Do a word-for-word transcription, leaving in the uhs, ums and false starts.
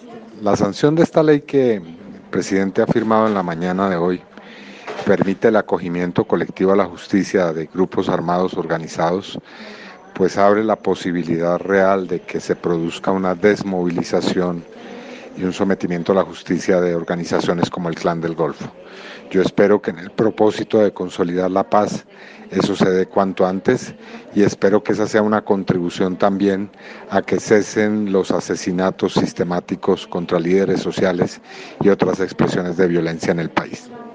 La sanción de esta ley que el presidente ha firmado en la mañana de hoy permite el acogimiento colectivo a la justicia de grupos armados organizados, pues abre la posibilidad real de que se produzca una desmovilización y un sometimiento a la justicia de organizaciones como el Clan del Golfo. Yo espero que en el propósito de consolidar la paz eso se dé cuanto antes y espero que esa sea una contribución también a que cesen los asesinatos sistemáticos contra líderes sociales y otras expresiones de violencia en el país.